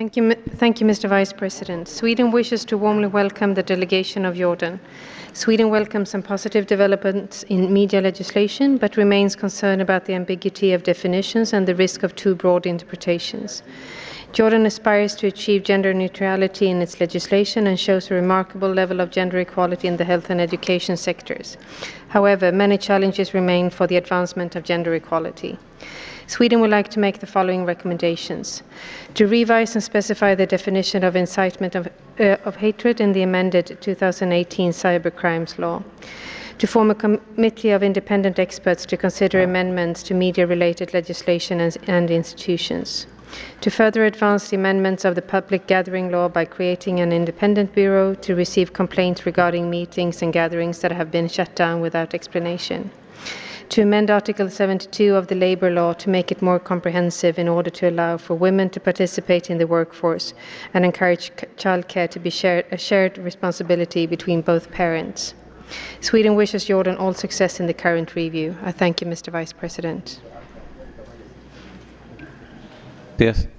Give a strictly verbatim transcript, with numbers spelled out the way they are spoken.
Thank you, thank you, Mister Vice President. Sweden wishes to warmly welcome the delegation of Jordan. Sweden welcomes some positive developments in media legislation, but remains concerned about the ambiguity of definitions and the risk of too broad interpretations. Jordan aspires to achieve gender neutrality in its legislation and shows a remarkable level of gender equality in the health and education sectors. However, many challenges remain for the advancement of gender equality. Sweden would like to make the following recommendations: to revise and specify the definition of incitement of, uh, of hatred in the amended two thousand eighteen cybercrimes law, to form a committee of independent experts to consider amendments to media-related legislation and, and institutions, to further advance the amendments of the public gathering law by creating an independent bureau to receive complaints regarding meetings and gatherings that have been shut down without explanation, to amend Article seventy-two of the Labour Law to make it more comprehensive in order to allow for women to participate in the workforce and encourage childcare to be shared, a shared responsibility between both parents. Sweden wishes Jordan all success in the current review. I thank you, Mister Vice President. Yes.